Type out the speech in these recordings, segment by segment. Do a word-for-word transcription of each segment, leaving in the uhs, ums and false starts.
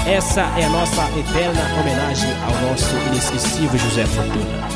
Essa é a nossa eterna homenagem ao nosso inesquecível José Fortuna.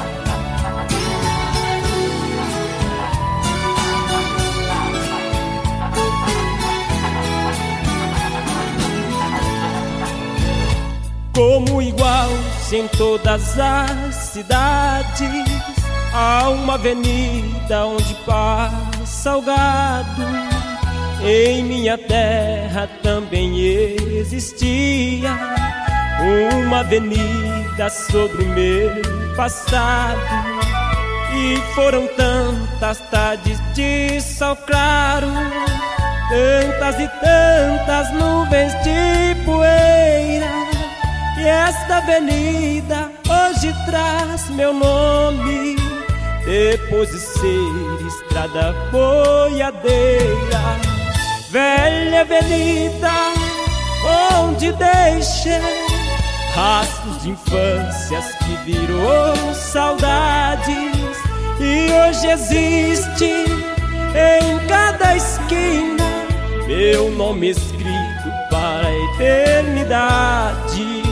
Como igual em todas as cidades, há uma avenida onde passa o gado. Em minha terra também existia uma avenida sobre o meu passado. E foram tantas tardes de sol claro, tantas e tantas nuvens de poeira. E esta avenida hoje traz meu nome, depois de ser estrada boiadeira. Velha avenida onde deixei rastros de infâncias que virou saudades. E hoje existe em cada esquina meu nome escrito para a eternidade.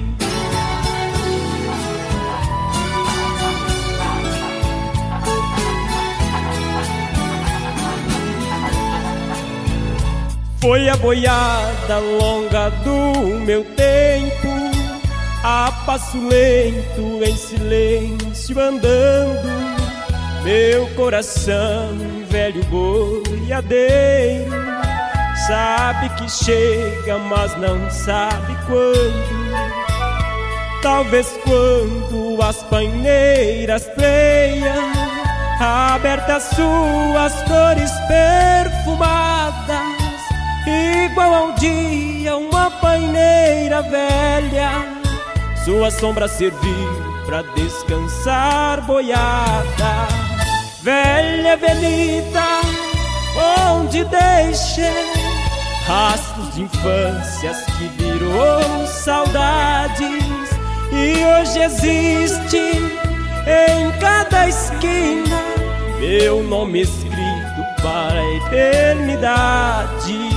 Foi a boiada longa do meu tempo, a passo lento, em silêncio andando. Meu coração, velho boiadeiro, sabe que chega, mas não sabe quando. Talvez quando as paineiras pleiam, abertas suas cores perfumadas, igual ao dia uma paineira velha, sua sombra serviu pra descansar boiada. Velha avenida onde deixei rastros de infâncias que virou saudades. E hoje existe em cada esquina meu nome escrito para a eternidade.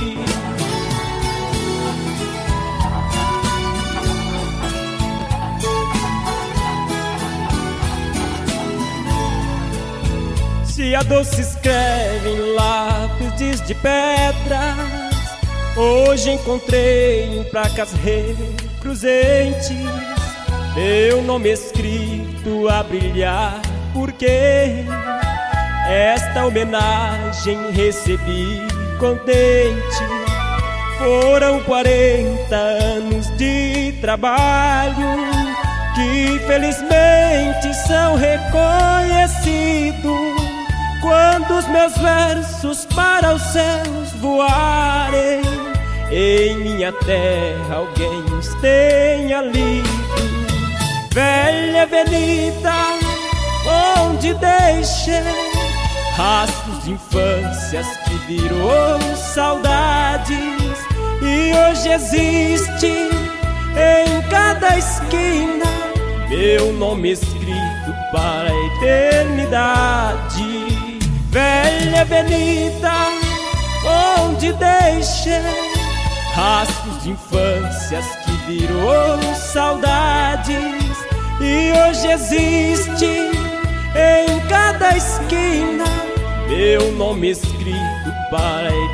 Se a dor se escreve em lápis de pedras, hoje encontrei em placas recruzentes meu nome escrito a brilhar, porque esta homenagem recebi contente. Foram quarenta anos de trabalho que felizmente são reconhecidos quando os meus versos para os céus voarem. Em minha terra alguém os tenha lido. Velha avenida onde deixei rastros de infâncias que virou saudades. E hoje existe em cada esquina meu nome escrito para a eternidade. Velha avenida onde deixei rastros de infâncias que virou saudades. E hoje existe em cada esquina meu nome escrito para a